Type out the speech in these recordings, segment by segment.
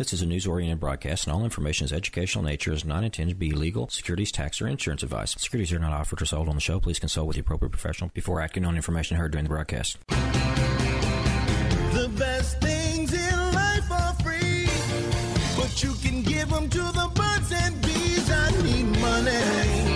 This is a news-oriented broadcast, and all information is educational in nature, is not intended to be legal, securities, tax, or insurance advice. Securities are not offered or sold on the show. Please consult with the appropriate professional before acting on information heard during the broadcast. The best things in life are free, but you can give them to the birds and bees. I need money.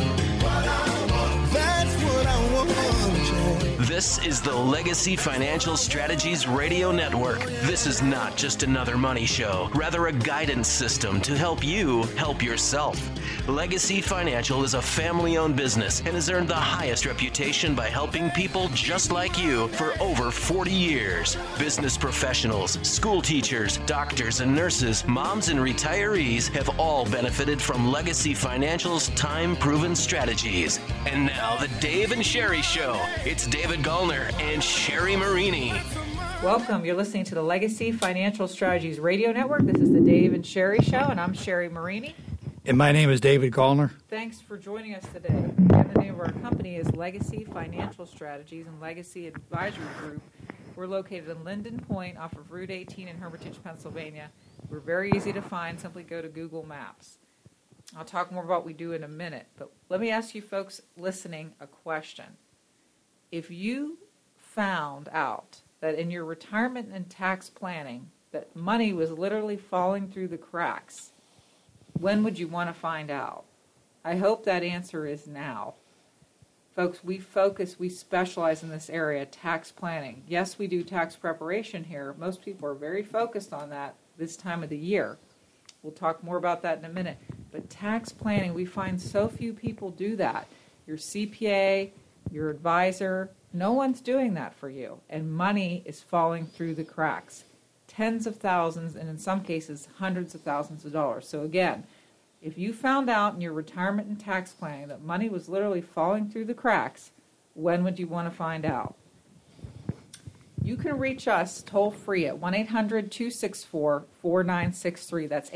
That's what I want. This is the Legacy Financial Strategies Radio Network. This is not just another money show, rather a guidance system to help you help yourself. Legacy Financial is a family-owned business and has earned the highest reputation by helping people just like you for over 40 years. Business professionals, school teachers, doctors and nurses, moms and retirees have all benefited from Legacy Financial's time-proven strategies. And now the Dave and Sherry Show. It's David Gallner and Sherry Marini. Welcome. You're listening to the Legacy Financial Strategies Radio Network. This is the Dave and Sherry Show, and I'm Sherry Marini. And my name is David Gallner. Thanks for joining us today. And the name of our company is Legacy Financial Strategies and Legacy Advisory Group. We're located in Linden Point off of Route 18 in Hermitage, Pennsylvania. We're very easy to find. Simply go to Google Maps. I'll talk more about what we do in a minute, but let me ask you folks listening a question. If you found out that in your retirement and tax planning that money was literally falling through the cracks, when would you want to find out? I hope that answer is now. Folks, we specialize in this area, tax planning. Yes, we do tax preparation here. Most people are very focused on that this time of the year. We'll talk more about that in a minute. But tax planning, we find so few people do that. Your CPA, your advisor, no one's doing that for you. And money is falling through the cracks. Tens of thousands, and in some cases, hundreds of thousands of dollars. So again, if you found out in your retirement and tax planning that money was literally falling through the cracks, when would you want to find out? You can reach us toll-free at 1-800-264-4963. That's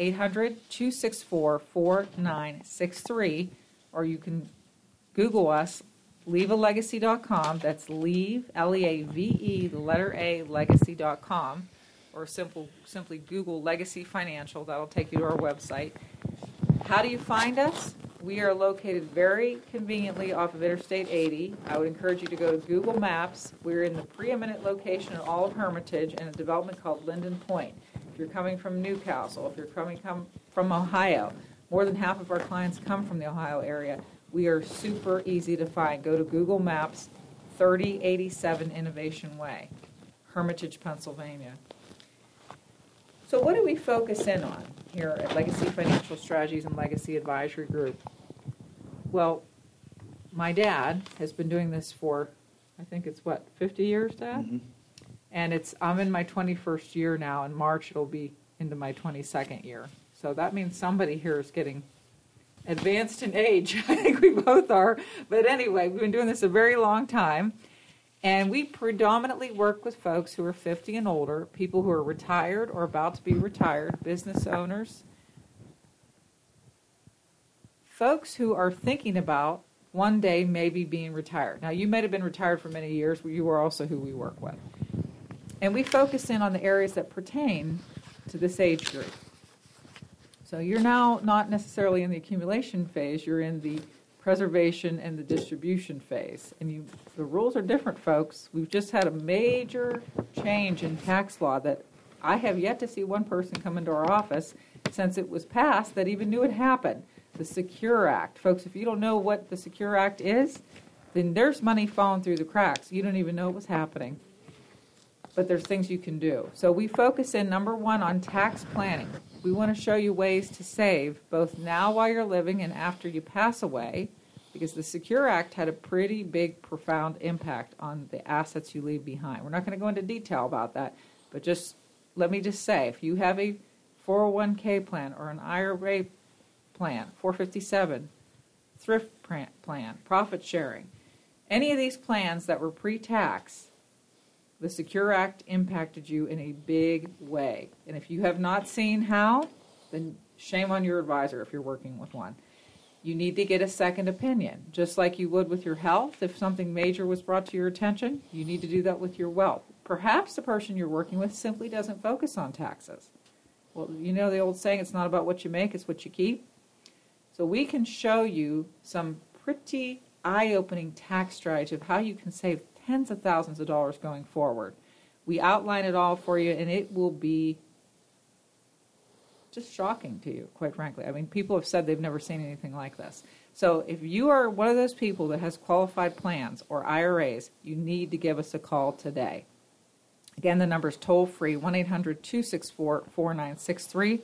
800-264-4963. Or you can Google us, leavealegacy.com. That's leave, L-E-A-V-E, the letter A, legacy.com. Or simply Google Legacy Financial. That'll take you to our website. How do you find us? We are located very conveniently off of Interstate 80. I would encourage you to go to Google Maps. We're in the preeminent location in all of Hermitage in a development called Linden Point. If you're coming from Newcastle, if you're coming from Ohio, more than half of our clients come from the Ohio area. We are super easy to find. Go to Google Maps, 3087 Innovation Way, Hermitage, Pennsylvania. So what do we focus in on here at Legacy Financial Strategies and Legacy Advisory Group? Well, my dad has been doing this for, I think it's 50 years, Dad? Mm-hmm. And I'm in my 21st year now. In March, it'll be into my 22nd year. So that means somebody here is getting advanced in age. I think we both are. But anyway, we've been doing this a very long time. And we predominantly work with folks who are 50 and older, people who are retired or about to be retired, business owners, folks who are thinking about one day maybe being retired. Now, you may have been retired for many years, but you are also who we work with. And we focus in on the areas that pertain to this age group. So you're now not necessarily in the accumulation phase, you're in the preservation and the distribution phase. And the rules are different, folks. We've just had a major change in tax law that I have yet to see one person come into our office since it was passed that even knew it happened. The Secure Act. Folks, if you don't know what the Secure Act is, then there's money falling through the cracks. You don't even know it was happening. But there's things you can do. So we focus in, number one, on tax planning. We want to show you ways to save both now while you're living and after you pass away, because the Secure Act had a pretty big, profound impact on the assets you leave behind. We're not going to go into detail about that, but let me just say, if you have a 401k plan or an IRA plan, 457, thrift plan, profit sharing, any of these plans that were pre-tax, the Secure Act impacted you in a big way. And if you have not seen how, then shame on your advisor if you're working with one. You need to get a second opinion. Just like you would with your health, if something major was brought to your attention, you need to do that with your wealth. Perhaps the person you're working with simply doesn't focus on taxes. Well, you know the old saying, it's not about what you make, it's what you keep. So we can show you some pretty eye-opening tax strategy of how you can save tens of thousands of dollars going forward. We outline it all for you, and it will be just shocking to you, quite frankly. I mean, people have said they've never seen anything like this. So if you are one of those people that has qualified plans or IRAs, you need to give us a call today. Again, the number is toll-free, 1-800-264-4963,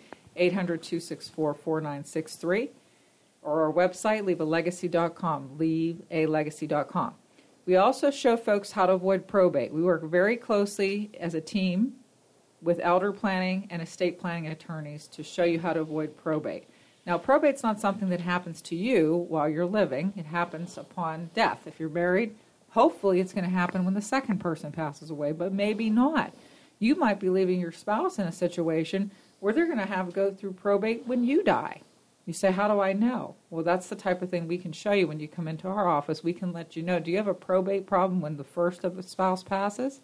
800-264-4963, or our website, leavealegacy.com, leavealegacy.com. We also show folks how to avoid probate. We work very closely as a team with elder planning and estate planning attorneys to show you how to avoid probate. Now, probate's not something that happens to you while you're living. It happens upon death. If you're married, hopefully it's going to happen when the second person passes away, but maybe not. You might be leaving your spouse in a situation where they're going to have to go through probate when you die. You say, how do I know? Well, that's the type of thing we can show you when you come into our office. We can let you know, do you have a probate problem when the first of the spouse passes?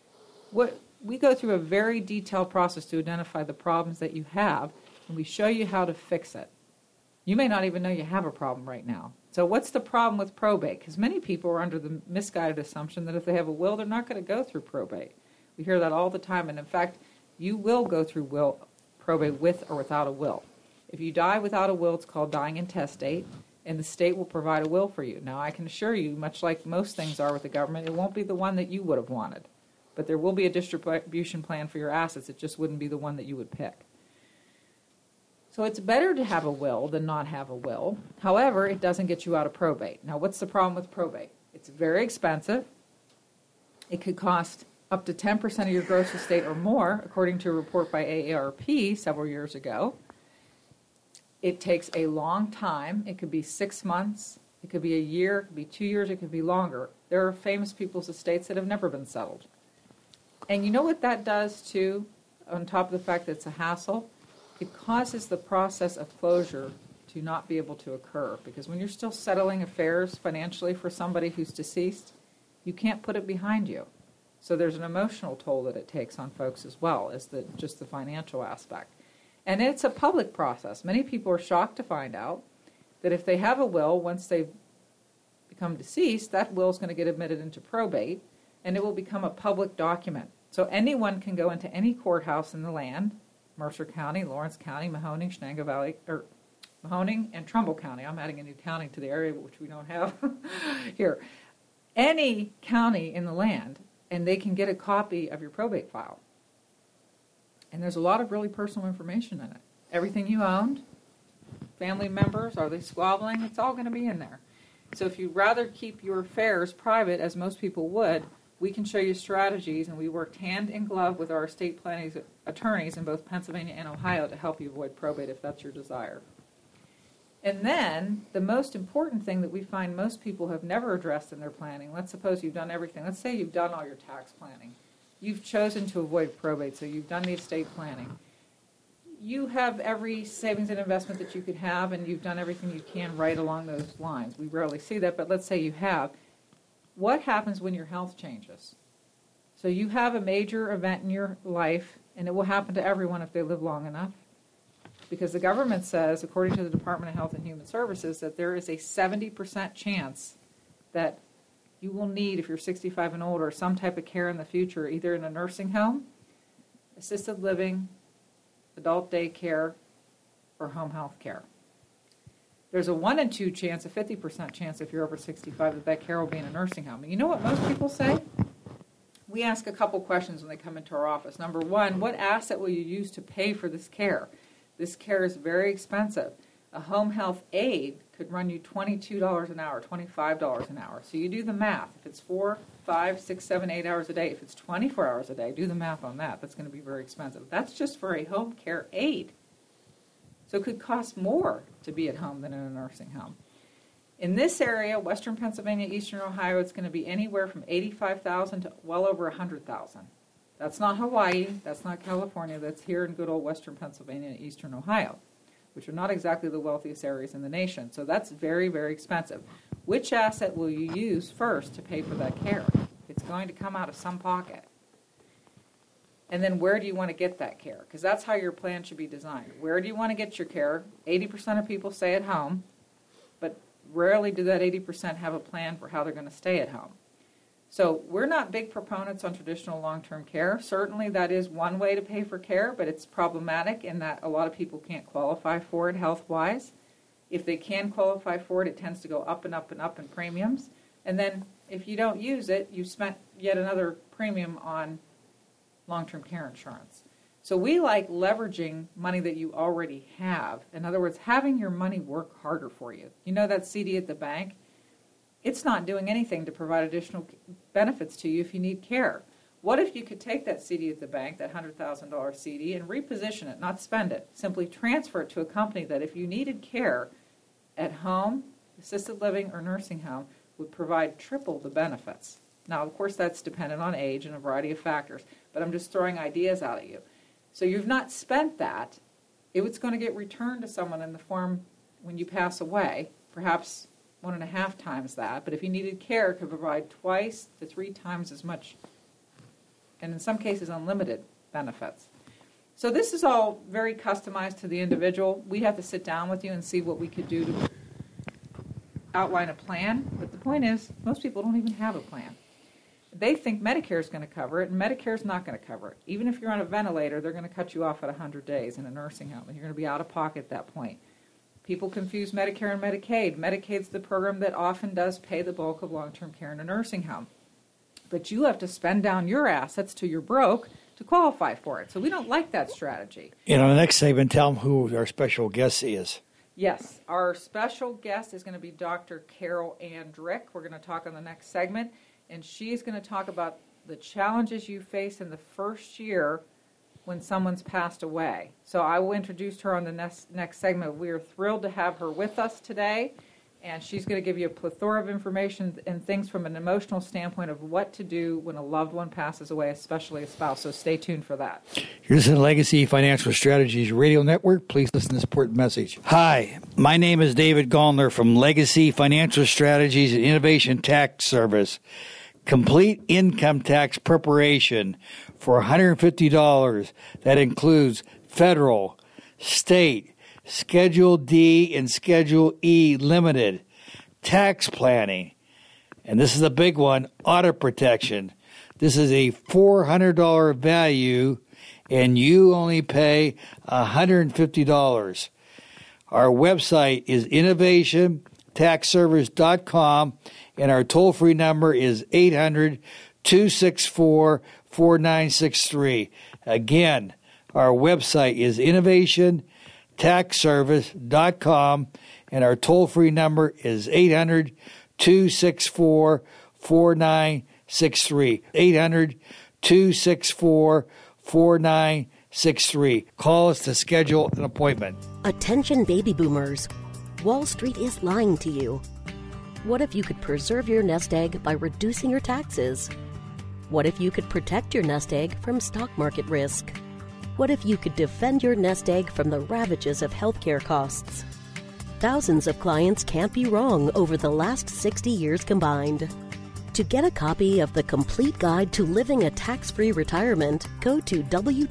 We go through a very detailed process to identify the problems that you have, and we show you how to fix it. You may not even know you have a problem right now. So what's the problem with probate? Because many people are under the misguided assumption that if they have a will, they're not going to go through probate. We hear that all the time, and in fact, you will go through probate with or without a will. If you die without a will, it's called dying intestate, and the state will provide a will for you. Now, I can assure you, much like most things are with the government, it won't be the one that you would have wanted. But there will be a distribution plan for your assets. It just wouldn't be the one that you would pick. So it's better to have a will than not have a will. However, it doesn't get you out of probate. Now, what's the problem with probate? It's very expensive. It could cost up to 10% of your gross estate or more, according to a report by AARP several years ago. It takes a long time. It could be 6 months. It could be a year. It could be 2 years. It could be longer. There are famous people's estates that have never been settled. And you know what that does, too, on top of the fact that it's a hassle? It causes the process of closure to not be able to occur. Because when you're still settling affairs financially for somebody who's deceased, you can't put it behind you. So there's an emotional toll that it takes on folks as well as just the financial aspect. And it's a public process. Many people are shocked to find out that if they have a will, once they've become deceased, that will is going to get admitted into probate, and it will become a public document. So anyone can go into any courthouse in the land, Mercer County, Lawrence County, Mahoning, Shenango Valley, or Mahoning and Trumbull County. I'm adding a new county to the area, which we don't have here. Any county in the land, and they can get a copy of your probate file. And there's a lot of really personal information in it. Everything you owned, family members, are they squabbling? It's all going to be in there. So if you'd rather keep your affairs private, as most people would, we can show you strategies, and we worked hand in glove with our estate planning attorneys in both Pennsylvania and Ohio to help you avoid probate if that's your desire. And then the most important thing that we find most people have never addressed in their planning, let's suppose you've done everything. Let's say you've done all your tax planning. You've chosen to avoid probate, so you've done the estate planning. You have every savings and investment that you could have, and you've done everything you can right along those lines. We rarely see that, but let's say you have. What happens when your health changes? So you have a major event in your life, and it will happen to everyone if they live long enough, because the government says, according to the Department of Health and Human Services, that there is a 70% chance that you will need, if you're 65 and older, some type of care in the future, either in a nursing home, assisted living, adult daycare, or home health care. There's a 1 in 2 chance, a 50% chance if you're over 65 that care will be in a nursing home. And you know what most people say? We ask a couple questions when they come into our office. Number one, what asset will you use to pay for this care? This care is very expensive. A home health aide could run you $22 an hour, $25 an hour. So you do the math. If it's 4, 5, 6, 7, 8 hours a day, if it's 24 hours a day, do the math on that. That's going to be very expensive. That's just for a home care aide. So it could cost more to be at home than in a nursing home. In this area, western Pennsylvania, eastern Ohio, it's going to be anywhere from $85,000 to well over $100,000. That's not Hawaii. That's not California. That's here in good old western Pennsylvania and eastern Ohio, which are not exactly the wealthiest areas in the nation. So that's very, very expensive. Which asset will you use first to pay for that care? It's going to come out of some pocket. And then where do you want to get that care? Because that's how your plan should be designed. Where do you want to get your care? 80% of people stay at home, but rarely do that 80% have a plan for how they're going to stay at home. So we're not big proponents on traditional long-term care. Certainly that is one way to pay for care, but it's problematic in that a lot of people can't qualify for it health-wise. If they can qualify for it, it tends to go up and up and up in premiums. And then if you don't use it, you spent yet another premium on long-term care insurance. So we like leveraging money that you already have. In other words, having your money work harder for you. You know that CD at the bank? It's not doing anything to provide additional benefits to you if you need care. What if you could take that CD at the bank, that $100,000 CD, and reposition it, not spend it, simply transfer it to a company that if you needed care at home, assisted living, or nursing home, would provide triple the benefits. Now, of course, that's dependent on age and a variety of factors, but I'm just throwing ideas out at you. So you've not spent that. It's going to get returned to someone in the form when you pass away, perhaps 1.5 times that. But if you needed care, it could provide 2 to 3 times as much, and in some cases, unlimited benefits. So this is all very customized to the individual. We have to sit down with you and see what we could do to outline a plan. But the point is, most people don't even have a plan. They think Medicare is going to cover it, and Medicare is not going to cover it. Even if you're on a ventilator, they're going to cut you off at 100 days in a nursing home, and you're going to be out of pocket at that point. People confuse Medicare and Medicaid. Medicaid's the program that often does pay the bulk of long-term care in a nursing home. But you have to spend down your assets till you're broke to qualify for it. So we don't like that strategy. In the next segment, tell them who our special guest is. Yes, our special guest is going to be Dr. Carol Ann Drick. We're going to talk on the next segment, and she's going to talk about the challenges you face in the first year when someone's passed away. So I will introduce her on the next segment. We are thrilled to have her with us today, and she's going to give you a plethora of information and things from an emotional standpoint of what to do when a loved one passes away, especially a spouse. So stay tuned for that. Here's the Legacy Financial Strategies Radio Network. Please listen to this important message. Hi, my name is David Gallner from Legacy Financial Strategies and Innovation Tax Service. Complete income tax preparation for $150. That includes federal, state, Schedule D and Schedule E limited, tax planning, and this is a big one, audit protection. This is a $400 value, and you only pay $150. Our website is innovationtaxservice.com, and our toll-free number is 800-264-4963. Again, our website is innovationtaxservice.com, and our toll-free number is 800-264-4963. 800-264-4963. Call us to schedule an appointment. Attention baby boomers. Wall Street is lying to you. What if you could preserve your nest egg by reducing your taxes? What if you could protect your nest egg from stock market risk? What if you could defend your nest egg from the ravages of healthcare costs? Thousands of clients can't be wrong over the last 60 years combined. To get a copy of the complete guide to living a tax-free retirement, go to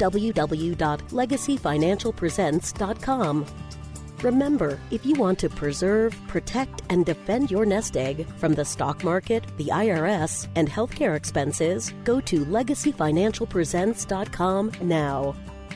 www.legacyfinancialpresents.com. Remember, if you want to preserve, protect, and defend your nest egg from the stock market, the IRS, and healthcare expenses, go to legacyfinancialpresents.com now.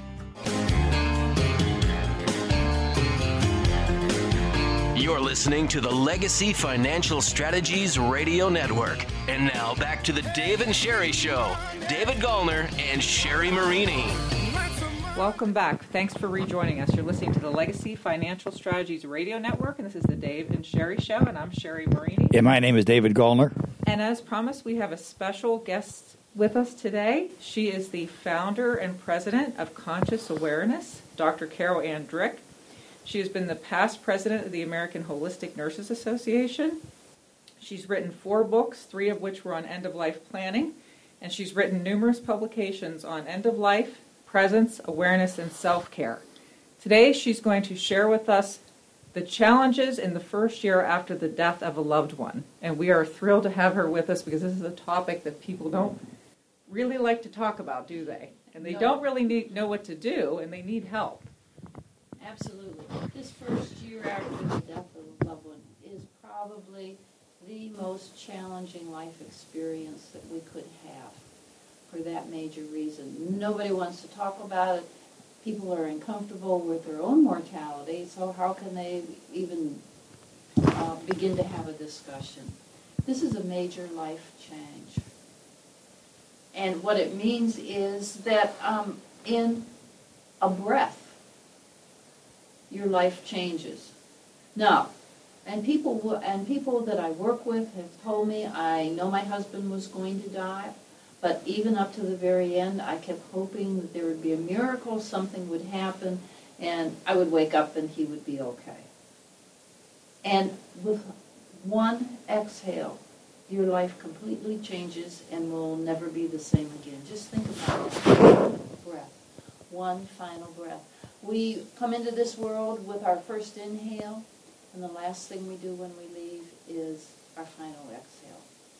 You're listening to the Legacy Financial Strategies Radio Network. And now back to the Dave and Sherry Show. David Gallner and Sherry Marini. Welcome back. Thanks for rejoining us. You're listening to the Legacy Financial Strategies Radio Network, and this is the Dave and Sherry Show, and I'm Sherry Marini. And my name is David Gallner. And as promised, we have a special guest with us today. She is the founder and president of Conscious Awareness, Dr. Carol Ann Drick. She has been the past president of the American Holistic Nurses Association. She's written 4 books, 3 of which were on end-of-life planning, and she's written numerous publications on end-of-life, presence, awareness, and self-care. Today, she's going to share with us the challenges in the first year after the death of a loved one. And we are thrilled to have her with us because this is a topic that people don't really like to talk about, do they? And they No. don't really know what to do, and they need help. Absolutely. This first year after the death of a loved one is probably the most challenging life experience that we could have for that major reason. Nobody wants to talk about it. People are uncomfortable with their own mortality, so how can they even begin to have a discussion? This is a major life change. And what it means is that in a breath, your life changes. Now, and people that I work with have told me, I know my husband was going to die, but even up to the very end, I kept hoping that there would be a miracle, something would happen, and I would wake up and he would be okay. And with one exhale, your life completely changes and will never be the same again. Just think about that. Breath. One final breath. We come into this world with our first inhale, and the last thing we do when we leave is our final exhale.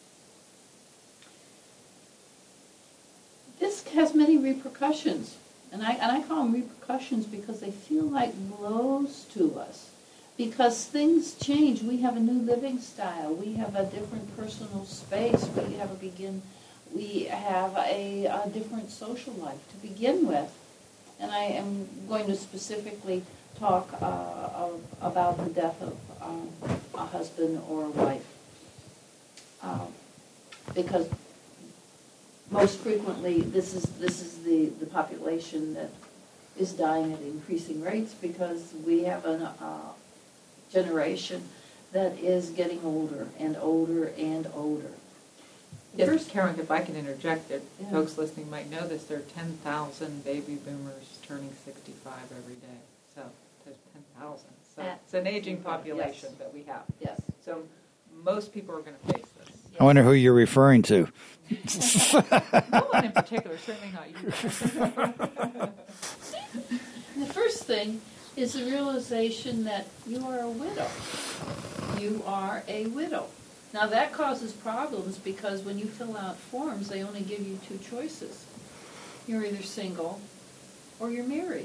This has many repercussions, and I call them repercussions because they feel like blows to us. Because things change. We have a new living style. We have a different personal space. We have a different social life to begin with. And I am going to specifically talk about the death of a husband or a wife. Because most frequently this is the population that is dying at increasing rates, because we have a generation that is getting older and older and older. First, Karen, if I can interject, that Yeah. folks listening might know this, there are 10,000 baby boomers turning 65 every day. So there's 10,000. So it's an aging population Yes. that we have. Yes. So most people are going to face this. I wonder who you're referring to. No one in particular, certainly not you. The first thing is the realization that you are a widow. You are a widow. Now that causes problems because when you fill out forms, they only give you two choices. You're either single or you're married.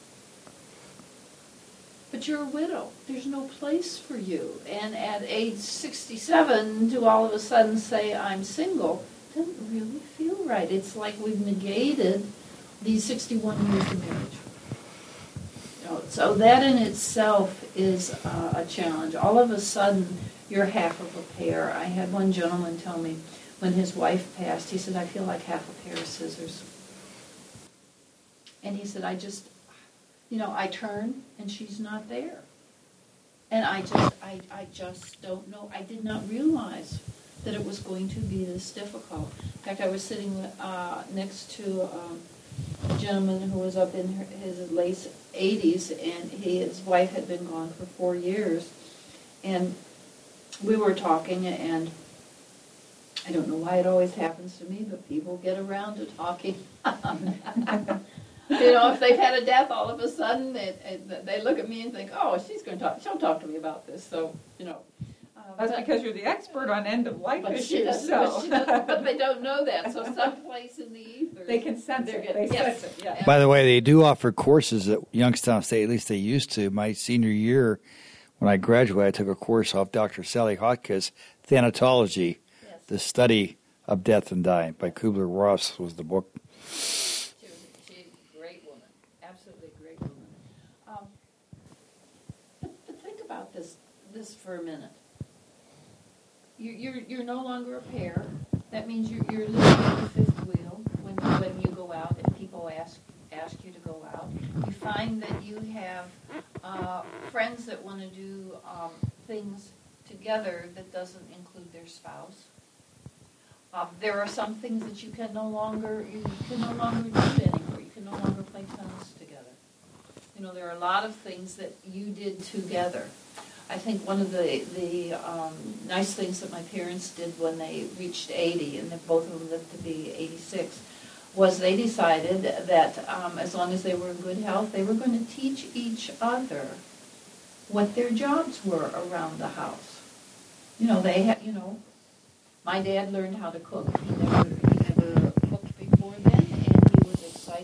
But you're a widow. There's no place for you. And at age 67, to all of a sudden say, I'm single, doesn't really feel right. It's like we've negated these 61 years of marriage. So that in itself is a challenge. All of a sudden, you're half of a pear. I had one gentleman tell me when his wife passed, he said, I feel like half a pair of scissors. And he said, I turn and she's not there. And I just don't know. I did not realize that it was going to be this difficult. In fact, I was sitting next to a gentleman who was up in his late 80s, and his wife had been gone for 4 years. And we were talking, and I don't know why it always happens to me, but people get around to talking. If they've had a death, all of a sudden they look at me and think, "Oh, she'll talk to me about this." So, That's because you're the expert on end-of-life but issues. but they don't know that. So someplace in the ether, They can sense it. They sense it, yeah. By the way, they do offer courses at Youngstown State, at least they used to. My senior year, when I graduated, I took a course off Dr. Sally Hotchkiss, Thanatology, Yes. The Study of Death and Dying, by Kubler-Ross was the book. She's a great woman, absolutely great woman. But think about this for a minute. You're no longer a pair. That means you're living at the fifth wheel when you go out and people ask you to go out. You find that you have friends that want to do things together that doesn't include their spouse. There are some things that you can no longer do anymore. You can no longer play tennis together. There are a lot of things that you did together. I think one of the nice things that my parents did when they reached 80, and that both of them lived to be 86, was they decided that as long as they were in good health, they were going to teach each other what their jobs were around the house. They had, my dad learned how to cook. He never cooked before then, and he was excited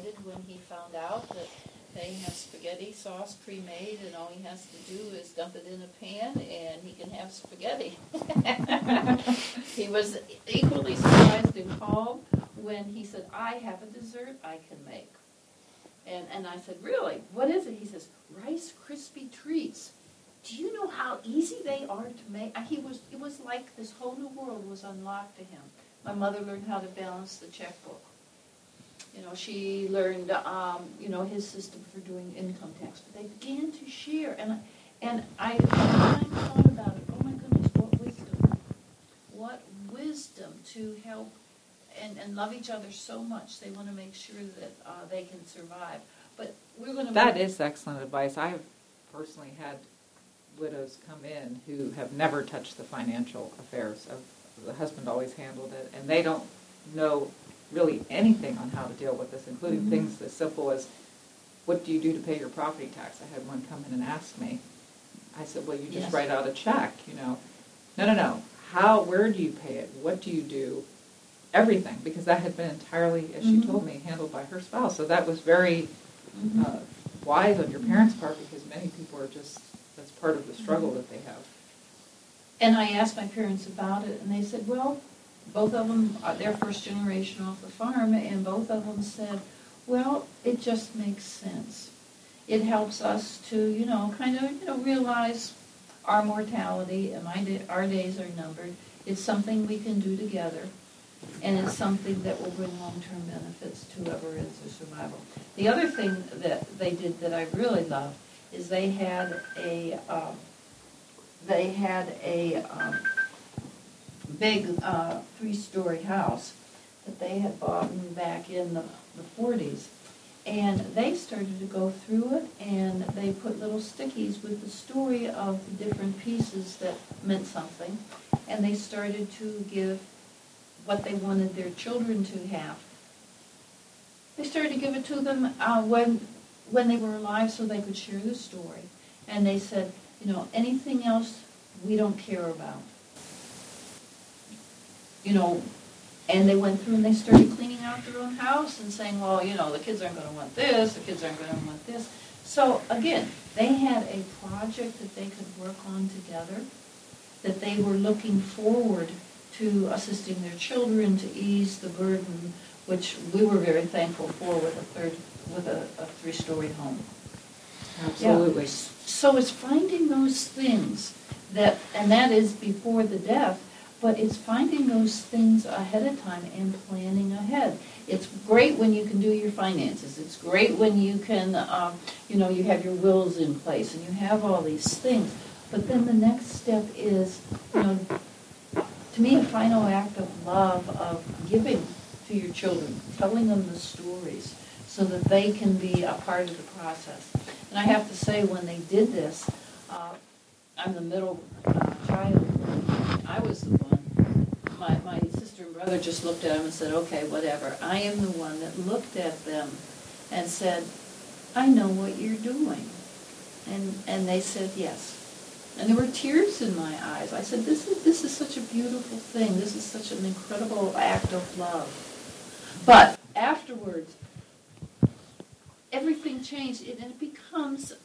found out that they have spaghetti sauce pre-made, and all he has to do is dump it in a pan, and he can have spaghetti. He was equally surprised and calm when he said, I have a dessert I can make. And I said, really? What is it? He says, Rice Krispie Treats. Do you know how easy they are to make? It was like this whole new world was unlocked to him. My mother learned how to balance the checkbook. She learned, his system for doing income tax. But they began to share, and I thought about it. Oh my goodness, what wisdom to help and love each other so much. They want to make sure that they can survive. But we're going to. That is excellent advice. I have personally had widows come in who have never touched the financial affairs of the husband. Always handled it, and they don't know really anything on how to deal with this, including things as simple as, what do you do to pay your property tax? I had one come in and ask me. I said, well, you just write out a check, No. Where do you pay it? What do you do? Everything, because that had been entirely, as she told me, handled by her spouse. So that was very wise on your parents' part, because many people are just, that's part of the struggle that they have. And I asked my parents about it, and they said, well, both of them, they're first generation off the farm, and both of them said, well, it just makes sense. It helps us to, realize our mortality and our days are numbered. It's something we can do together, and it's something that will bring long-term benefits to whoever is their survival. The other thing that they did that I really loved is they had a big 3-story house that they had bought back in the 40s. And they started to go through it, and they put little stickies with the story of the different pieces that meant something. And they started to give what they wanted their children to have. They started to give it to them when they were alive so they could share the story. And they said, anything else we don't care about. And they went through and they started cleaning out their own house and saying, well, the kids aren't going to want this, the kids aren't going to want this. So, again, they had a project that they could work on together, that they were looking forward to assisting their children to ease the burden, which we were very thankful for with a 3-story home. Absolutely. Yeah. So it's finding those things and that is before the death, but it's finding those things ahead of time and planning ahead. It's great when you can do your finances. It's great when you can, you have your wills in place and you have all these things. But then the next step is, to me, a final act of love, of giving to your children, telling them the stories so that they can be a part of the process. And I have to say, when they did this, I'm the middle child. I was the one. My sister and brother just looked at him and said, okay, whatever. I am the one that looked at them and said, I know what you're doing. And they said yes. And there were tears in my eyes. I said, this is such a beautiful thing. This is such an incredible act of love. But afterwards, everything changed, and it becomes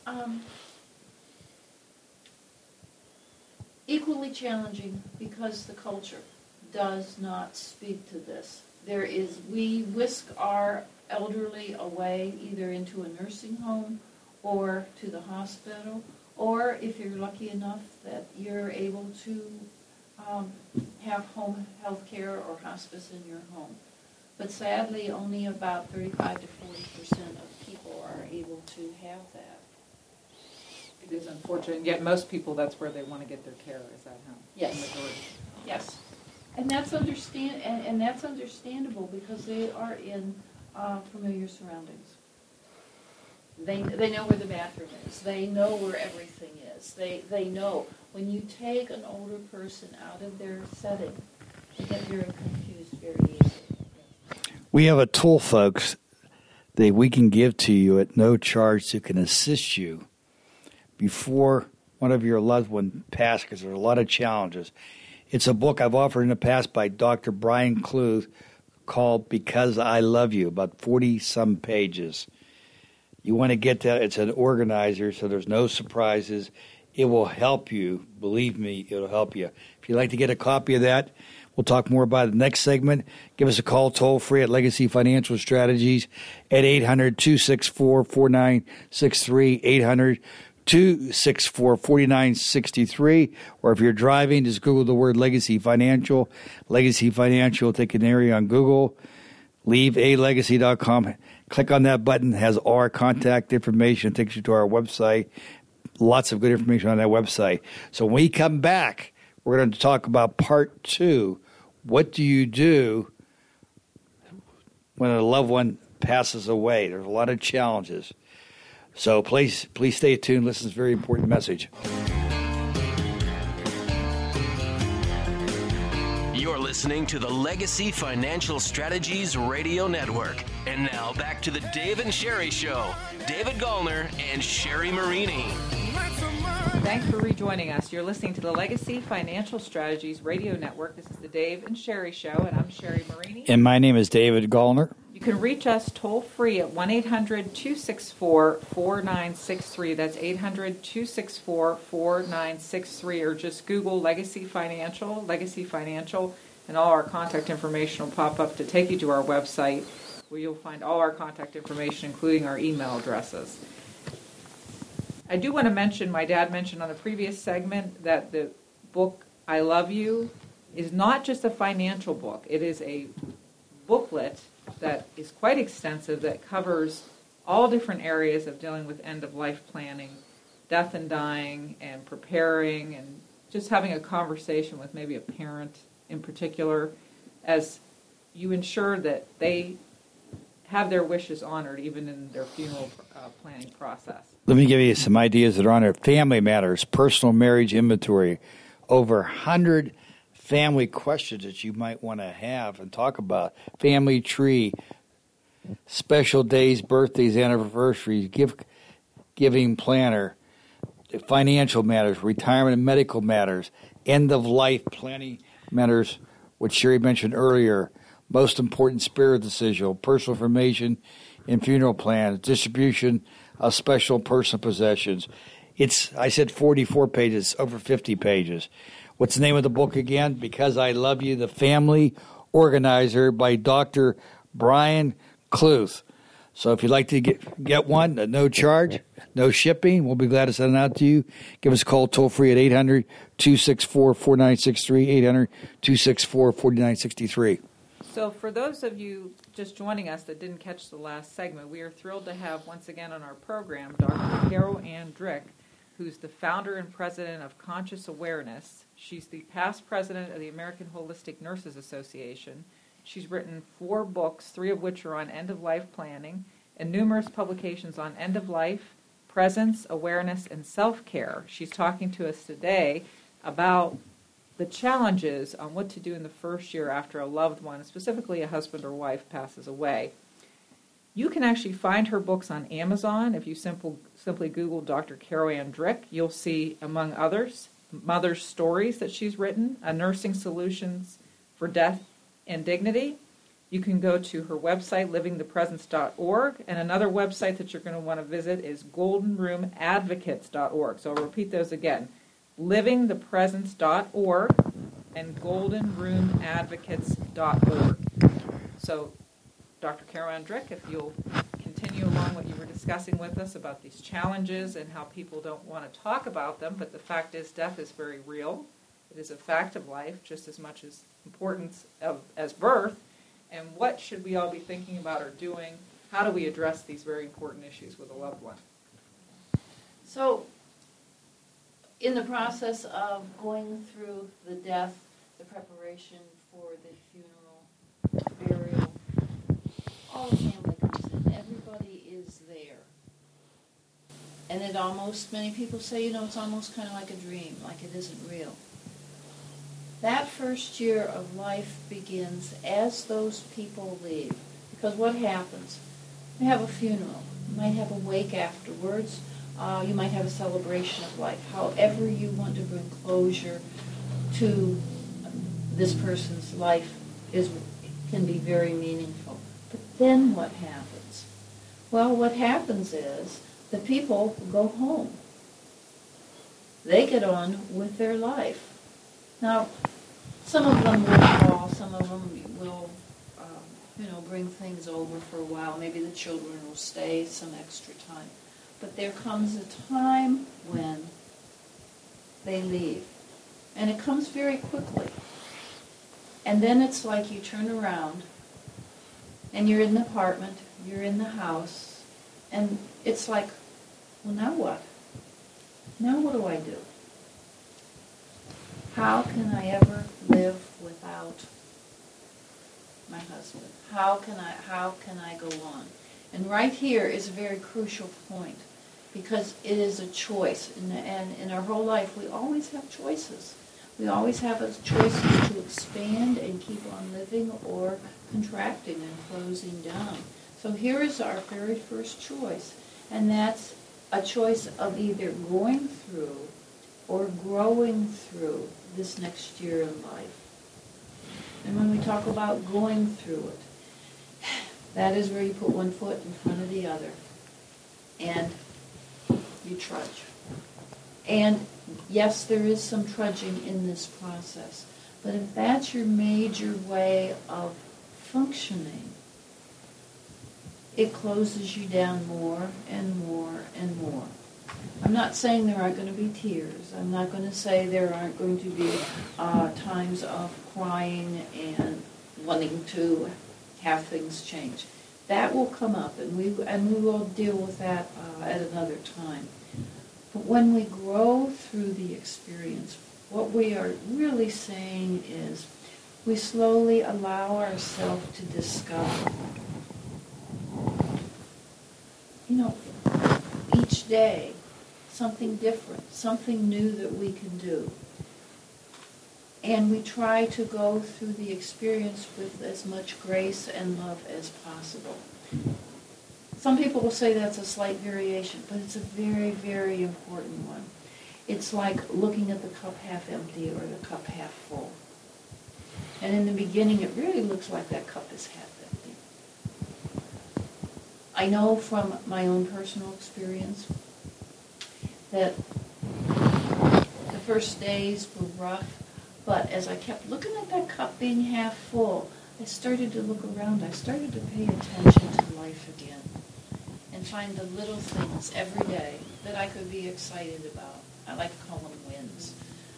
equally challenging because the culture does not speak to this. We whisk our elderly away either into a nursing home or to the hospital, or if you're lucky enough that you're able to have home health care or hospice in your home. But sadly, only about 35 to 40% of people are able to have that. It is unfortunate, yet most people, that's where they want to get their care, is at home. Yes. Yes. And that's that's understandable because they are in familiar surroundings. They know where the bathroom is. They know where everything is. They know. When you take an older person out of their setting, they get very confused very easily. We have a tool, folks, that we can give to you at no charge that can assist you before one of your loved ones passes, because there are a lot of challenges. It's a book I've offered in the past by Dr. Brian Kluth called Because I Love You, about 40-some pages. You want to get that. It's an organizer, so there's no surprises. It will help you. Believe me, it'll help you. If you'd like to get a copy of that, we'll talk more about it in the next segment. Give us a call toll-free at Legacy Financial Strategies at 800-264-4963, 800-264-4963. Or if you're driving, just Google the word Legacy Financial. Legacy Financial, take an area on Google. LeaveALegacy.com. Click on that button. It has all our contact information. It takes you to our website. Lots of good information on that website. So when we come back, we're going to talk about part 2. What do you do when a loved one passes away? There's a lot of challenges. So please stay tuned. Listen to this very important message. You're listening to the Legacy Financial Strategies Radio Network. And now back to the Dave and Sherry Show. David Gallner and Sherry Marini. Thanks for rejoining us. You're listening to the Legacy Financial Strategies Radio Network. This is the Dave and Sherry Show, and I'm Sherry Marini. And my name is David Gallner. You can reach us toll-free at 1-800-264-4963. That's 800-264-4963, or just Google Legacy Financial, and all our contact information will pop up to take you to our website, where you'll find all our contact information, including our email addresses. I do want to mention, my dad mentioned on the previous segment, that the book, I Love You, is not just a financial book. It is a booklet that is quite extensive that covers all different areas of dealing with end-of-life planning, death and dying, and preparing, and just having a conversation with maybe a parent in particular, as you ensure that they have their wishes honored even in their funeral planning process. Let me give you some ideas that are on there. Family matters, personal marriage inventory, over 100 family questions that you might want to have and talk about. Family tree, special days, birthdays, anniversaries, giving planner, financial matters, retirement and medical matters, end-of-life planning matters, which Sherry mentioned earlier, most important spirit decision, personal information in funeral plans, distribution of special personal possessions. I said 44 pages, over 50 pages. What's the name of the book again? Because I Love You, The Family Organizer by Dr. Brian Kluth. So if you'd like to get one, no charge, no shipping, we'll be glad to send it out to you. Give us a call toll-free at 800-264-4963, 800-264-4963. So for those of you just joining us that didn't catch the last segment, we are thrilled to have once again on our program Dr. Carol Ann Drick, who's the founder and president of Conscious Awareness. She's the past president of the American Holistic Nurses Association. She's written 4 books, 3 of which are on end-of-life planning, and numerous publications on end-of-life, presence, awareness, and self-care. She's talking to us today about the challenges on what to do in the first year after a loved one, specifically a husband or wife, passes away. You can actually find her books on Amazon. If you simply Google Dr. Carol Ann Drick, you'll see, among others, Mother's Stories that she's written, A Nursing Solutions for Death and Dignity. You can go to her website, livingthepresence.org, and another website that you're going to want to visit is goldenroomadvocates.org. So I'll repeat those again. livingthepresence.org and goldenroomadvocates.org. So, Dr. Carol Ann Drick, if you'll continue along what you were discussing with us about these challenges and how people don't want to talk about them, but the fact is death is very real. It is a fact of life, just as much as importance as birth. And what should we all be thinking about or doing? How do we address these very important issues with a loved one? So, in the process of going through the death, the preparation for the funeral, burial, all the family comes in. Everybody is there. And it almost, many people say, it's almost kind of like a dream, like it isn't real. That first year of life begins as those people leave. Because what happens? You have a funeral. You might have a wake afterwards. You might have a celebration of life. However you want to bring closure to this person's life can be very meaningful. But then what happens? Well, what happens is the people go home. They get on with their life. Now, some of them will call, some of them will, bring things over for a while. Maybe the children will stay some extra time. But there comes a time when they leave. And it comes very quickly. And then it's like you turn around and you're in the apartment, you're in the house, and it's like, well, now what? Now what do I do? How can I ever live without my husband? How can I go on? And right here is a very crucial point, because it is a choice. And in our whole life, we always have choices. We always have choices to expand and keep on living, or contracting and closing down. So here is our very first choice, and that's a choice of either going through or growing through this next year in life. And when we talk about going through it, that is where you put one foot in front of the other, and you trudge. And yes, there is some trudging in this process, but if that's your major way of functioning, it closes you down more and more and more. I'm not saying there aren't going to be tears. I'm not going to say there aren't going to be times of crying and wanting to have things change. That will come up, and we will deal with that at another time. But when we grow through the experience, what we are really saying is we slowly allow ourselves to discover, each day, something different, something new that we can do. And we try to go through the experience with as much grace and love as possible. Some people will say that's a slight variation, but it's a very, very important one. It's like looking at the cup half empty or the cup half full. And in the beginning, it really looks like that cup is half empty. I know from my own personal experience that the first days were rough, but as I kept looking at that cup being half full, I started to look around. I started to pay attention to life again and find the little things every day that I could be excited about. I like to call them wins.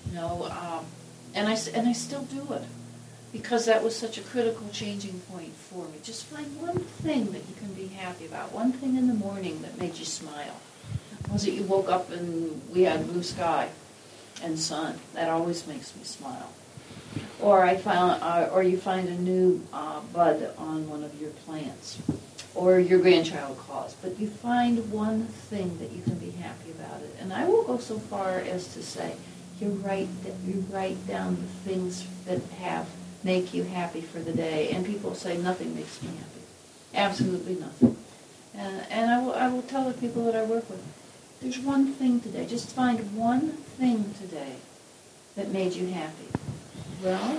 And I still do it, because that was such a critical changing point for me. Just find one thing that you can be happy about, one thing in the morning that made you smile. Was it you woke up and we had blue sky and sun? That always makes me smile. Or you find a new bud on one of your plants, or your grandchild calls. But you find one thing that you can be happy about it. And I will go so far as to say, you write down the things that make you happy for the day. And people say, nothing makes me happy. Absolutely nothing. And I will tell the people that I work with, there's one thing today. Just find one thing today that made you happy. Well,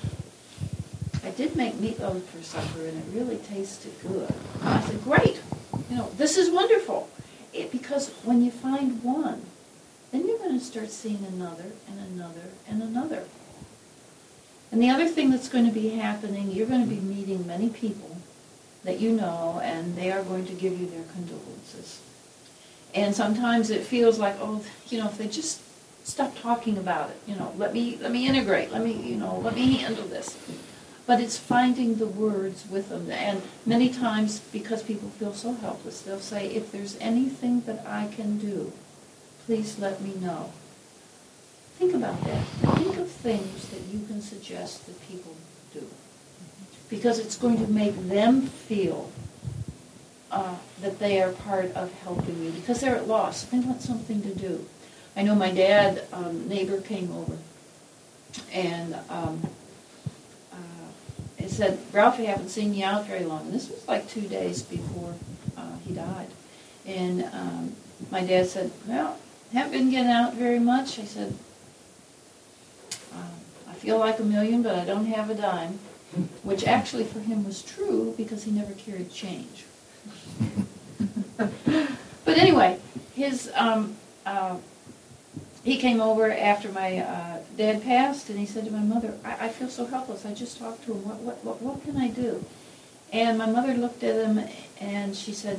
I did make meatloaf for supper, and it really tasted good. And I said, great. This is wonderful. Because when you find one, then you're going to start seeing another and another and another. And the other thing that's going to be happening, you're going to be meeting many people that you know, and they are going to give you their condolences. And sometimes it feels like, if they just stop talking about it, let me integrate, let me handle this. But it's finding the words with them. And many times, because people feel so helpless, they'll say, if there's anything that I can do, please let me know. Think about that. Think of things that you can suggest that people do. Because it's going to make them feel that they are part of helping you. Because they're at loss. They want something to do. I know my dad, neighbor came over, and he said, Ralph, I haven't seen you out very long. And this was like 2 days before he died. And my dad said, well, haven't been getting out very much. I said, I feel like $1 million, but I don't have a dime. Which actually for him was true, because he never carried change. But anyway, he came over after my dad passed, and he said to my mother, I feel so helpless. I just talked to him. What can I do? And my mother looked at him, and she said,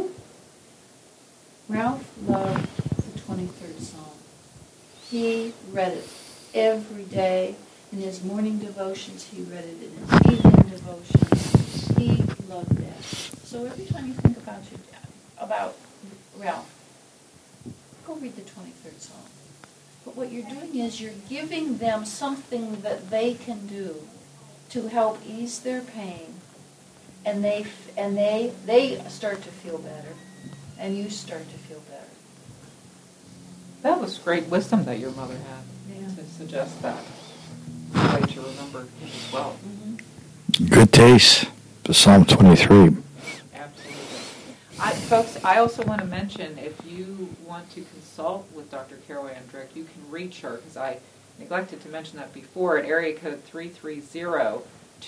Ralph loved the 23rd Psalm. He read it every day. In his morning devotions, he read it. In his evening devotions, he loved that. So every time you think about Ralph, go read the 23rd Psalm. But what you're doing is you're giving them something that they can do to help ease their pain, and they start to feel better, and you start to feel better. That was great wisdom that your mother had to suggest that. Way to remember him as well. Mm-hmm. Good taste. The Psalm 23. Absolutely. Folks, I also want to mention, if you want to consult with Dr. Carol Andrick, you can reach her, because I neglected to mention that before, at area code 330-261-5510,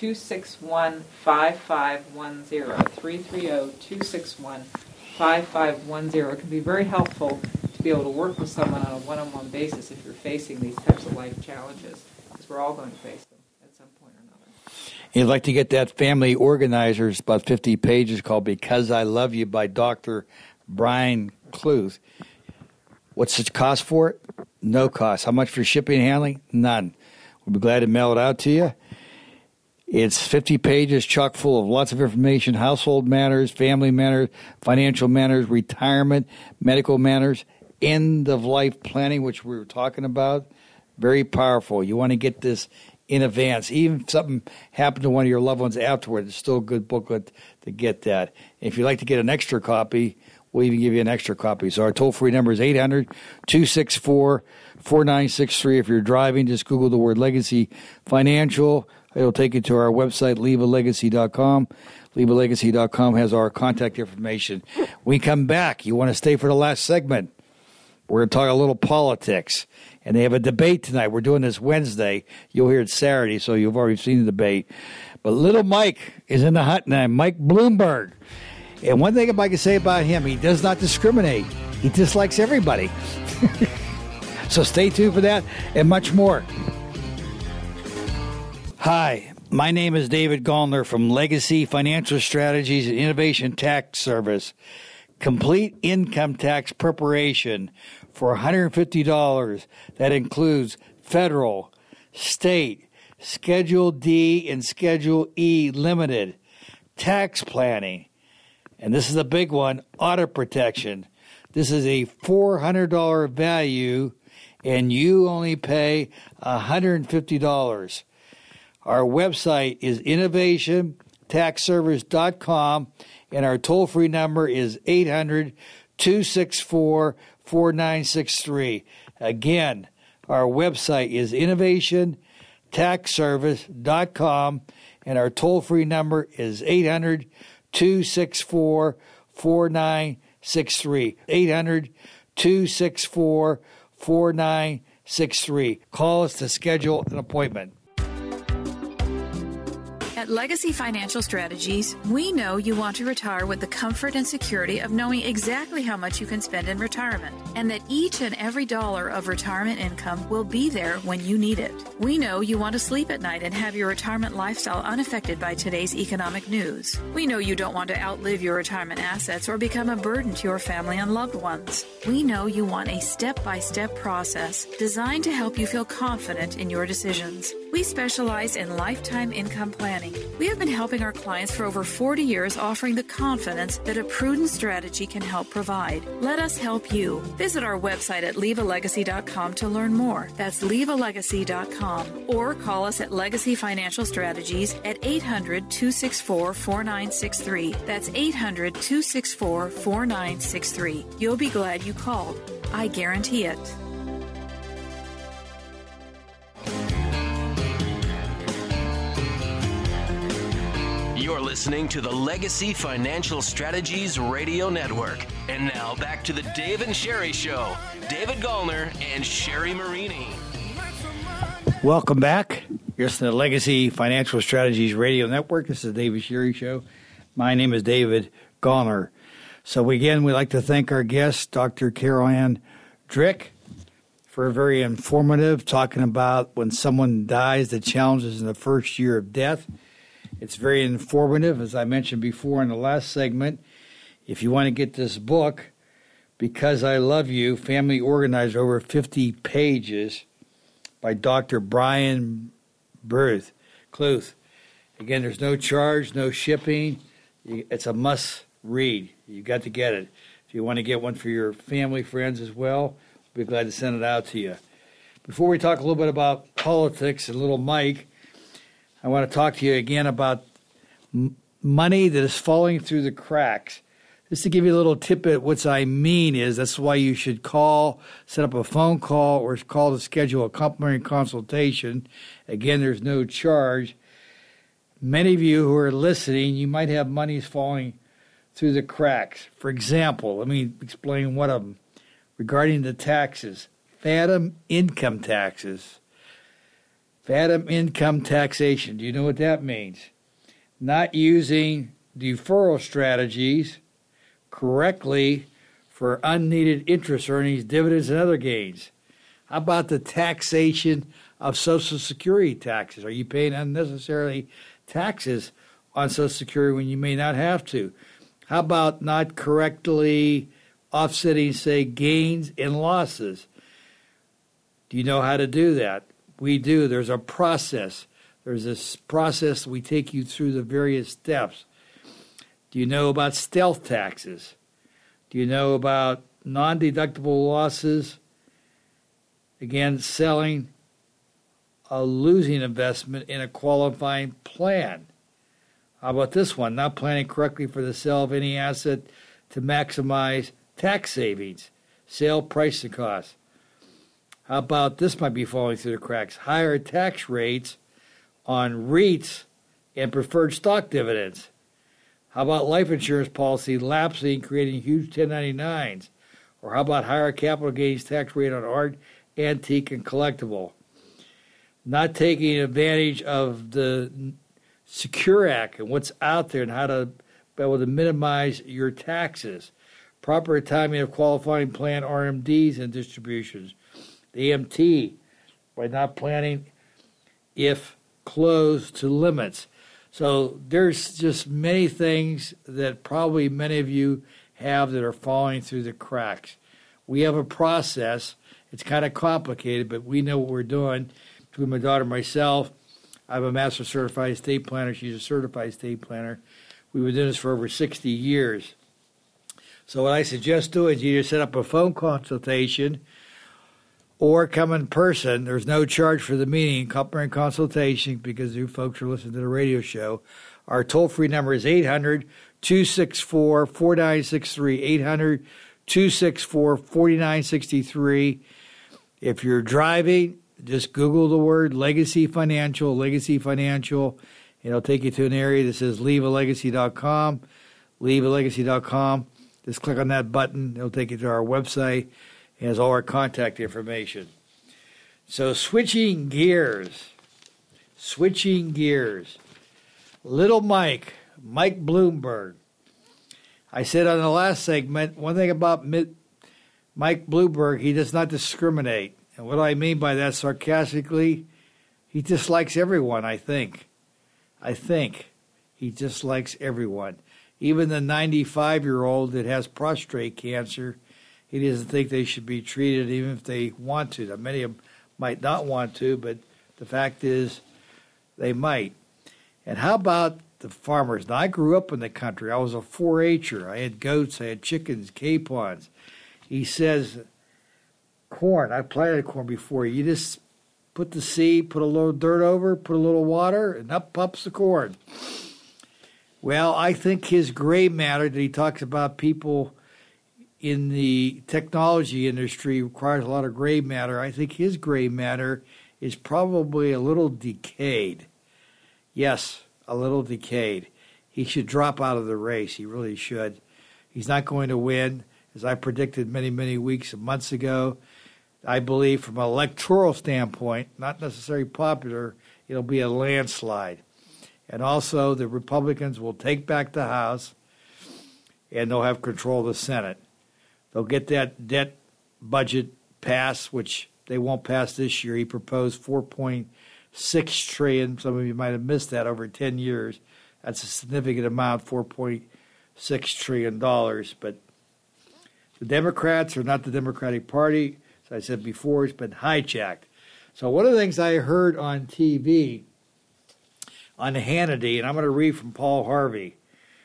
330-261-5510. It can be very helpful to be able to work with someone on a one-on-one basis if you're facing these types of life challenges, because we're all going to face them at some point or another. You'd like to get that family organizer, it's about 50 pages, called Because I Love You by Dr. Brian Kluth. What's the cost for it? No cost. How much for shipping and handling? None. We'll be glad to mail it out to you. It's 50 pages, chock full of lots of information, household matters, family matters, financial matters, retirement, medical matters, end-of-life planning, which we were talking about. Very powerful. You want to get this in advance. Even if something happened to one of your loved ones afterwards, it's still a good booklet to get that. If you'd like to get an extra copy, we'll even give you an extra copy. So our toll-free number is 800-264-4963. If you're driving, just Google the word Legacy Financial. It'll take you to our website, leavalegacy.com. Leavalegacy.com has our contact information. When we come back, you want to stay for the last segment. We're going to talk a little politics. And they have a debate tonight. We're doing this Wednesday. You'll hear it Saturday, so you've already seen the debate. But little Mike is in the hunt now, Mike Bloomberg. And one thing I can say about him, he does not discriminate. He dislikes everybody. So stay tuned for that and much more. Hi, my name is David Gallner from Legacy Financial Strategies and Innovation Tax Service. Complete income tax preparation for $150. That includes federal, state, Schedule D and Schedule E limited, tax planning, and this is a big one, audit protection. This is a $400 value, and you only pay $150. Our website is innovationtaxservice.com, and our toll-free number is 800-264-4963. Again, our website is innovationtaxservice.com, and our toll-free number is 800-264-4963. 800-264-4963. Call us to schedule an appointment. At Legacy Financial Strategies, we know you want to retire with the comfort and security of knowing exactly how much you can spend in retirement, and that each and every dollar of retirement income will be there when you need it. We know you want to sleep at night and have your retirement lifestyle unaffected by today's economic news. We know you don't want to outlive your retirement assets or become a burden to your family and loved ones. We know you want a step-by-step process designed to help you feel confident in your decisions. We specialize in lifetime income planning. We have been helping our clients for over 40 years, offering the confidence that a prudent strategy can help provide. Let us help you. Visit our website at leavalegacy.com to learn more. That's leavalegacy.com. Or call us at Legacy Financial Strategies at 800-264-4963. That's 800-264-4963. You'll be glad you called. I guarantee it. You're listening to the Legacy Financial Strategies Radio Network. And now back to the Dave and Sherry Show. David Gallner and Sherry Marini. Welcome back. You're listening to the Legacy Financial Strategies Radio Network. This is the Dave and Sherry Show. My name is David Gallner. So again, we'd like to thank our guest, Dr. Carol Ann Drick, for a very informative, talking about when someone dies, the challenges in the first year of death. It's very informative, as I mentioned before in the last segment. If you want to get this book, Because I Love You, Family Organizer, over 50 pages by Dr. Brian Kluth. Again, there's no charge, no shipping. It's a must read. You've got to get it. If you want to get one for your family, friends as well, we'll be glad to send it out to you. Before we talk a little bit about politics and little Mike, I want to talk to you again about money that is falling through the cracks. Just to give you a little tip at what I mean is that's why you should call, set up a phone call, or call to schedule a complimentary consultation. Again, there's no charge. Many of you who are listening, you might have monies falling through the cracks. For example, let me explain one of them. Regarding the taxes, phantom income taxes. Phantom income taxation. Do you know what that means? Not using deferral strategies correctly for unneeded interest earnings, dividends, and other gains. How about the taxation of Social Security taxes? Are you paying unnecessarily taxes on Social Security when you may not have to? How about not correctly offsetting, say, gains and losses? Do you know how to do that? We do. There's a process. There's this process we take you through the various steps. Do you know about stealth taxes? Do you know about non-deductible losses? Again, selling a losing investment in a qualifying plan. How about this one? Not planning correctly for the sale of any asset to maximize tax savings, sale price and cost. How about this might be falling through the cracks? Higher tax rates on REITs and preferred stock dividends. How about life insurance policy lapsing, creating huge 1099s? Or how about higher capital gains tax rate on art, antique, and collectible? Not taking advantage of the Secure Act and what's out there and how to be able to minimize your taxes. Proper timing of qualifying plan RMDs and distributions. The AMT, by not planning if closed to limits. So there's just many things that probably many of you have that are falling through the cracks. We have a process. It's kind of complicated, but we know what we're doing. Between my daughter and myself, I'm a master certified estate planner. She's a certified estate planner. We've been doing this for over 60 years. So what I suggest doing is either set up a phone consultation or come in person. There's no charge for the meeting, complimentary consultation, because you folks are listening to the radio show. Our toll-free number is 800-264-4963, 800-264-4963. If you're driving, just Google the word Legacy Financial, and it'll take you to an area that says leavealegacy.com, leavealegacy.com. Just click on that button. It'll take you to our website. It has all our contact information. So switching gears. Little Mike Bloomberg. I said on the last segment, one thing about Mike Bloomberg, he does not discriminate. And what I mean by that sarcastically, he dislikes everyone, I think. He dislikes everyone. Even the 95-year-old that has prostate cancer, he doesn't think they should be treated even if they want to. Now, many of them might not want to, but the fact is they might. And how about the farmers? Now, I grew up in the country. I was a 4-H'er. I had goats. I had chickens, capons. He says, corn. I planted corn before. You just put the seed, put a little dirt over, put a little water, and up pops the corn. Well, I think his gray matter that he talks about people in the technology industry requires a lot of gray matter. I think his gray matter is probably a little decayed. Yes, a little decayed. He should drop out of the race. He really should. He's not going to win, as I predicted many, many weeks and months ago. I believe from an electoral standpoint, not necessarily popular, it'll be a landslide. And also the Republicans will take back the House. and they'll have control of the Senate. They'll get that debt budget passed, which they won't pass this year. He proposed $4.6 trillion. Some of you might have missed that over 10 years. That's a significant amount, $4.6 trillion. But the Democrats are not the Democratic Party. As I said before, it's been hijacked. So one of the things I heard on TV, on Hannity, and I'm going to read from Paul Harvey,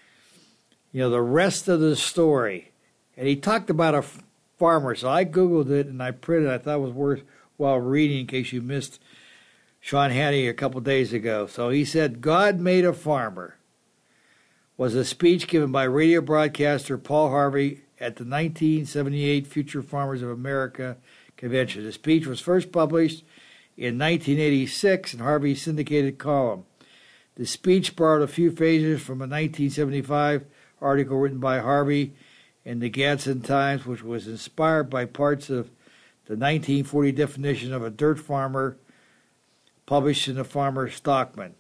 the rest of the story. And he talked about a farmer. So I Googled it and I printed it. I thought it was worthwhile reading in case you missed Sean Hannity a couple days ago. So he said, God Made a Farmer was a speech given by radio broadcaster Paul Harvey at the 1978 Future Farmers of America convention. The speech was first published in 1986 in Harvey's syndicated column. The speech borrowed a few phrases from a 1975 article written by Harvey in the Gadsden Times, which was inspired by parts of the 1940 definition of a dirt farmer published in the Farmer Stockman.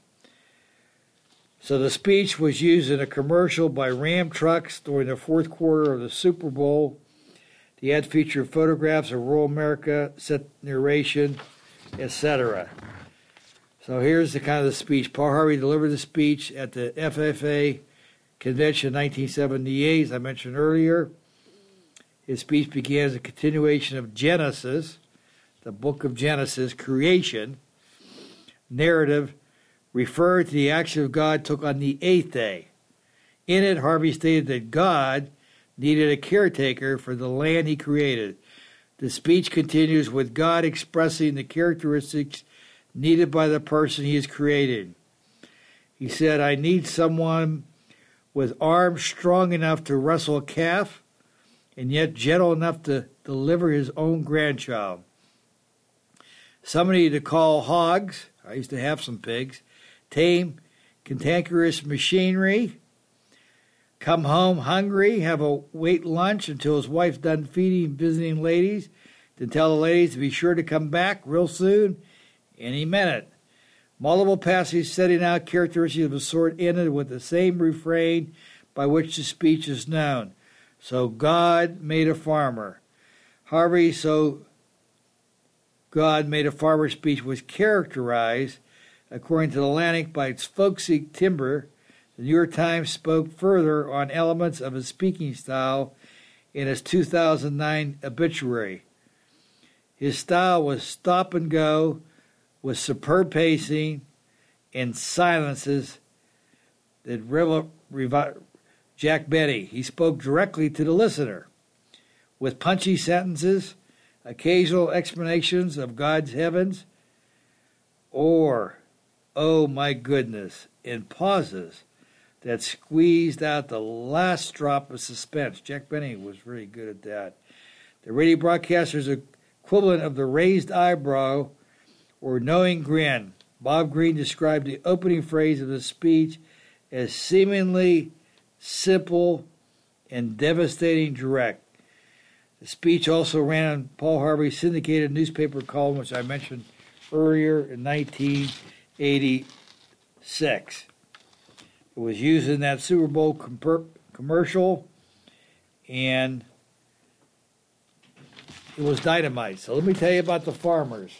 So the speech was used in a commercial by Ram Trucks during the fourth quarter of the Super Bowl. The ad featured photographs of rural America, set narration, etc. So here's the kind of the speech. Paul Harvey delivered the speech at the FFA convention in 1978, as I mentioned earlier. His speech began as a continuation of Genesis, the book of Genesis, creation, narrative, referred to the action of God took on the eighth day. In it, Harvey stated that God needed a caretaker for the land he created. The speech continues with God expressing the characteristics needed by the person he has created. He said, I need someone with arms strong enough to wrestle a calf and yet gentle enough to deliver his own grandchild. Somebody to call hogs, I used to have some pigs, tame cantankerous machinery, come home hungry, have a wait lunch until his wife's done feeding and visiting ladies, then tell the ladies to be sure to come back real soon, and he meant it. Multiple passages setting out characteristics of a sort ended with the same refrain by which the speech is known. So God made a farmer. Harvey, so God made a farmer speech was characterized, according to the Atlantic, by its folksy timbre. The New York Times spoke further on elements of his speaking style in its 2009 obituary. His style was stop and go, with superb pacing and silences that Jack Benny. He spoke directly to the listener, with punchy sentences, occasional explanations of God's heavens, or, oh my goodness, in pauses that squeezed out the last drop of suspense. Jack Benny was really good at that. The radio broadcaster's equivalent of the raised eyebrow or knowing grin. Bob Greene described the opening phrase of the speech as seemingly simple and devastating direct. The speech also ran on Paul Harvey's syndicated newspaper column, which I mentioned earlier, in 1986. It was used in that Super Bowl commercial, and it was dynamite. So let me tell you about the farmers.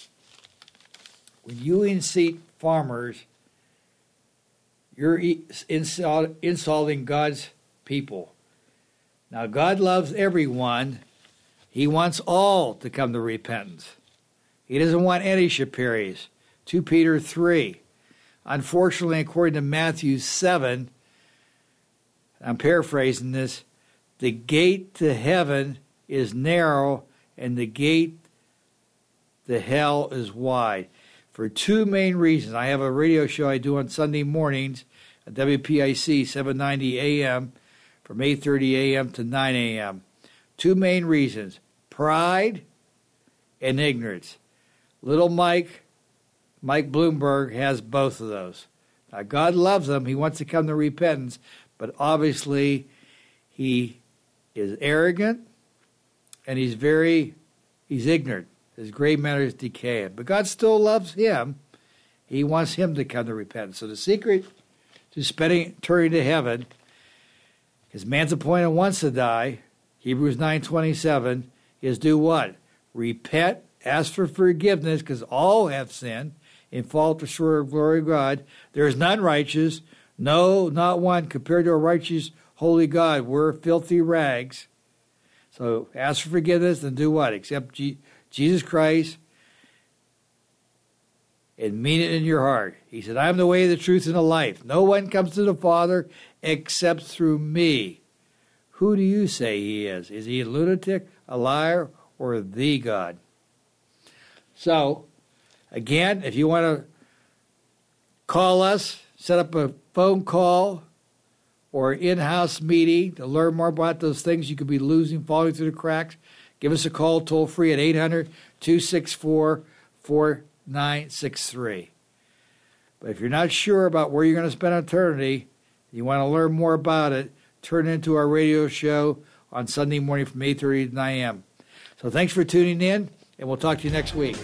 When you unseat farmers, you're insulting God's people. Now, God loves everyone. He wants all to come to repentance. He doesn't want any Shapiris. 2 Peter 3. Unfortunately, according to Matthew 7, I'm paraphrasing this, the gate to heaven is narrow and the gate to hell is wide. For two main reasons. I have a radio show I do on Sunday mornings at WPIC 790 AM from 8:30 a.m. to 9 a.m. Two main reasons, pride and ignorance. Little Mike Bloomberg, has both of those. Now, God loves him. He wants to come to repentance, but obviously he is arrogant and he's ignorant. His gray matter is decaying. But God still loves him. He wants him to come to repentance. So the secret to turning to heaven Because man's appointed once to die, Hebrews 9:27, is do what? Repent, ask for forgiveness, because all have sinned and fall short of the glory of God. There is none righteous, no, not one, compared to a righteous, holy God. We're filthy rags. So ask for forgiveness and do what? Accept Jesus Christ and mean it in your heart. He said, I am the way, the truth, and the life. No one comes to the Father except through me. Who do you say he is? Is he a lunatic, a liar, or the God? So, again, if you want to call us, set up a phone call or an in-house meeting to learn more about those things you could be losing, falling through the cracks, give us a call toll-free at 800-264-4963. But if you're not sure about where you're going to spend eternity, you want to learn more about it, turn into our radio show on Sunday morning from 8:30 to 9 a.m. So thanks for tuning in, and we'll talk to you next week.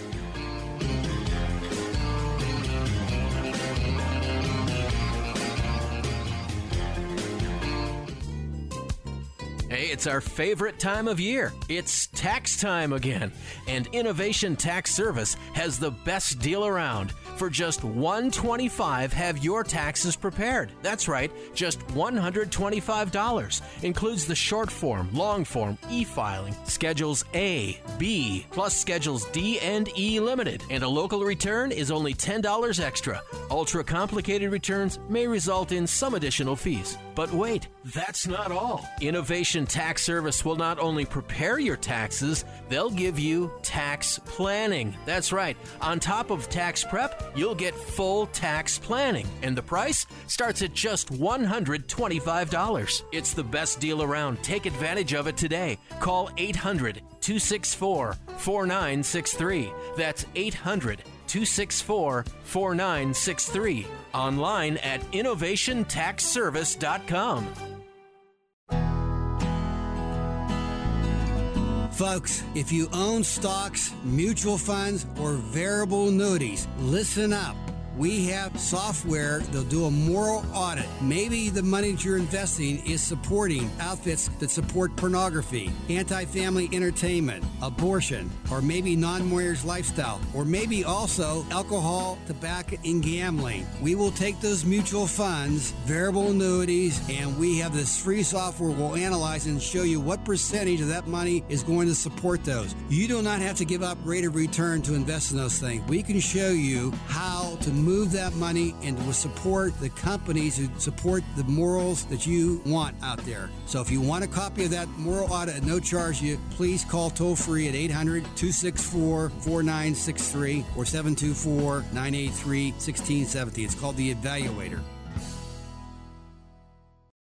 Hey, it's our favorite time of year. It's tax time again. And Innovation Tax Service has the best deal around. For just $125, have your taxes prepared. That's right, just $125. Includes the short form, long form, e-filing, Schedules A, B, plus Schedules D and E limited. And a local return is only $10 extra. Ultra complicated returns may result in some additional fees. But wait, that's not all. Innovation Tax Service will not only prepare your taxes, they'll give you tax planning. That's right. On top of tax prep, you'll get full tax planning. And the price starts at just $125. It's the best deal around. Take advantage of it today. Call 800-264-4963. That's 800-264-4963. Online at innovationtaxservice.com. Folks, if you own stocks, mutual funds, or variable annuities, listen up. We have software that'll do a moral audit. Maybe the money that you're investing is supporting outfits that support pornography, anti-family entertainment, abortion, or maybe non-warriors lifestyle, or maybe also alcohol, tobacco, and gambling. We will take those mutual funds, variable annuities, and we have this free software we'll analyze and show you what percentage of that money is going to support those. You do not have to give up rate of return to invest in those things. We can show you how to move that money and to support the companies who support the morals that you want out there. So if you want a copy of that moral audit at no charge, please call toll free at 800-264-4963 or 724-983-1670. It's called The Evaluator.